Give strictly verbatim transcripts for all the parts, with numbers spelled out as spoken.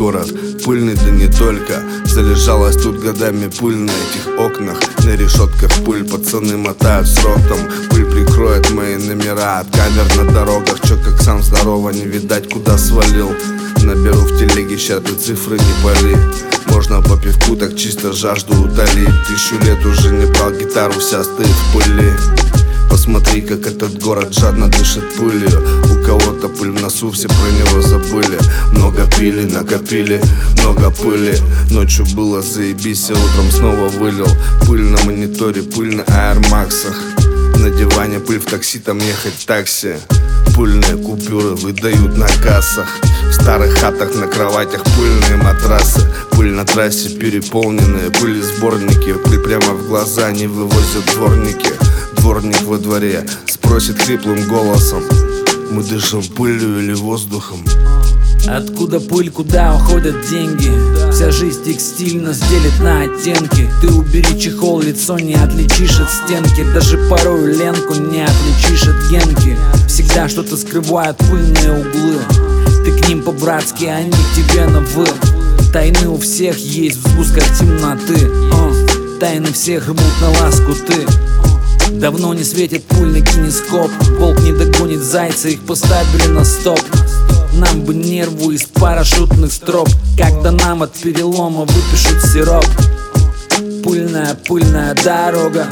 город пыльный, да не только. Залежалась тут годами пыль на этих окнах, на решетках пыль. Пацаны мотают срок, там пыль прикроет мои номера от камер на дорогах. Чё, как сам здорово, не видать, куда свалил. Наберу в телеге, ща ты цифры не пали. Можно по пивку так чисто жажду утолить. Тысячу лет уже не брал гитару, вся стоит в пыли. Посмотри, как этот город жадно дышит пылью. У кого-то пыль в носу, все про него забыли. Много пили, накопили, много пыли. Ночью было заебись, а утром снова вылил. Пыль на мониторе, пыль на аэрмаксах. На диване пыль, в такси там ехать в такси. Пыльные купюры выдают на кассах. В старых хатах на кроватях пыльные матрасы. Пыль на трассе переполненные, пыли сборники. Пыль прямо в глаза не вывозят дворники. Дворник во дворе спросит хриплым голосом: мы дышим пылью или воздухом? Откуда пыль, куда уходят деньги? Вся жизнь текстильно делит на оттенки. Ты убери чехол, лицо не отличишь от стенки. Даже порою ленку не отличишь от генки. Всегда что-то скрывают пыльные углы. Ты к ним по-братски, они к тебе на «вы». Тайны у всех есть в сгустках темноты. О, тайны всех рвут на ласку ты. Давно не светит пульный кинескоп. Волк не догонит зайца, их поставили на стоп. Нам бы нерву из парашютных строп, когда нам от перелома выпишут сироп. Пыльная, пыльная дорога,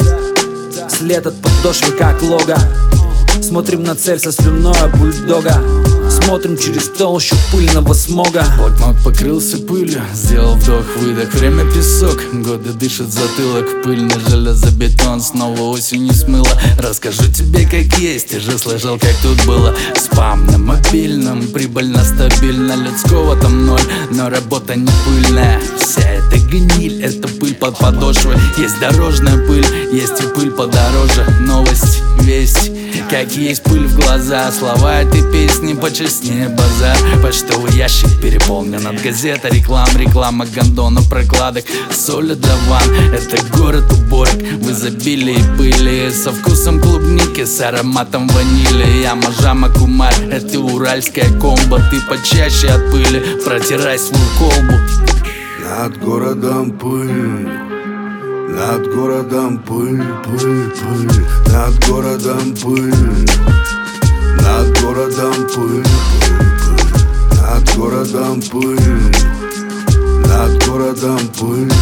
след от подошвы как лого. Смотрим на цель со слюной бульдога. Смотрим через толщу пыльного смога. Блокнот покрылся пылью, сделал вдох-выдох. Время песок, годы дышат затылок. Пыльный железобетон снова осенью смыло. Расскажу тебе как есть, ты же слышал как тут было. Спам на мобильном, прибыльно, стабильно. Людского там ноль, но работа не пыльная. Вся эта гниль, это пыль под подошвой. Есть дорожная пыль, есть и пыль подороже. Новость, весть, как есть пыль в глаза. Слова этой песни почестнее базар. Почтовый ящик переполнен от газет, реклам, реклама гондонов, прокладок, соли для ванн. Это город уборок в изобилии пыли, со вкусом клубники, с ароматом ванили. Яма, жама, кумарь, это уральская комбо. Ты почаще от пыли протирай свою колбу. Над городом пыль, над городом пыль, пыль, пыль. Над городом пыль, над городом пыль, пыль, пыль. Над городом пыль, над городом пыль.